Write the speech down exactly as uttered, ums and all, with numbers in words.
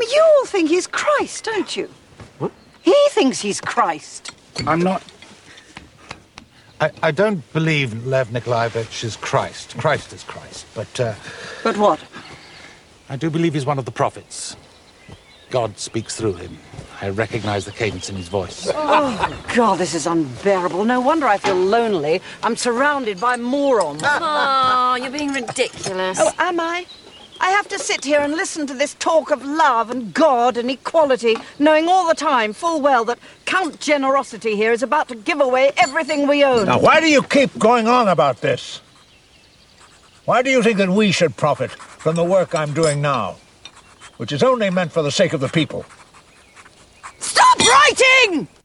you all think he's Christ, don't you? What? He thinks he's Christ. I'm not... I, I don't believe Lev Nikolaevich is Christ. Christ is Christ, but... Uh, but what? I do believe he's one of the prophets. God speaks through him. I recognize the cadence in his voice. Oh, God, this is unbearable. No wonder I feel lonely. I'm surrounded by morons. Oh, you're being ridiculous. Oh, am I? I have to sit here and listen to this talk of love and God and equality, knowing all the time, full well, that Count Generosity here is about to give away everything we own. Now, why do you keep going on about this? Why do you think that we should profit from the work I'm doing now, which is only meant for the sake of the people? Stop writing!